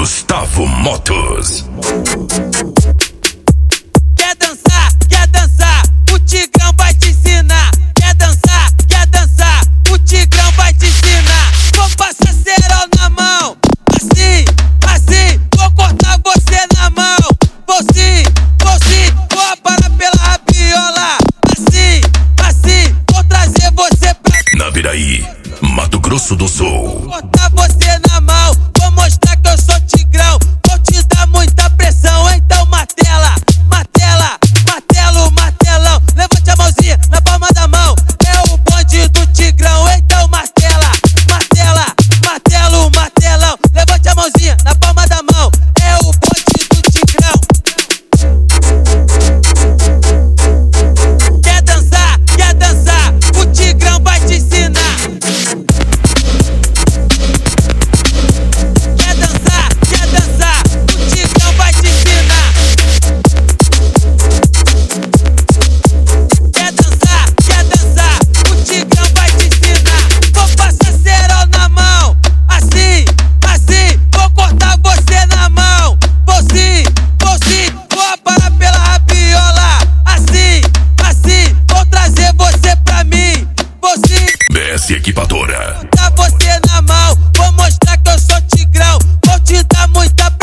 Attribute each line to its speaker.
Speaker 1: Gustavo Motos.
Speaker 2: Quer dançar, o Tigrão vai te ensinar. Quer dançar, o Tigrão vai te ensinar. Vou passar cerol na mão, assim, vou cortar você na mão. Vou sim, vou aparar pela rabiola. Assim, vou trazer você pra
Speaker 1: Naviraí, Mato Grosso do Sul.
Speaker 2: Vou cortar você na mão, vou mostrar que eu sou Tigrão. Vou te dar muita pressão, então martelo, martelão. Levante a mãozinha na palma da mão. É o bonde do Tigrão, então martelo, martelão. Levante a mãozinha na palma da mão. É o bonde do Tigrão. Quer dançar, o Tigrão vai te ensinar. Quer dançar, o Tigrão vai te ensinar. Quer dançar, o Tigrão vai te ensinar. Vou passar cerol na mão, assim, vou cortar você na mão. Vou sim, vou aparar pela rabiola. Assim, vou trazer você pra mim. Vou sim,
Speaker 1: BS Equipadora.
Speaker 2: botar você na mão. Vou mostrar que eu sou Tigrão. Vou te dar muita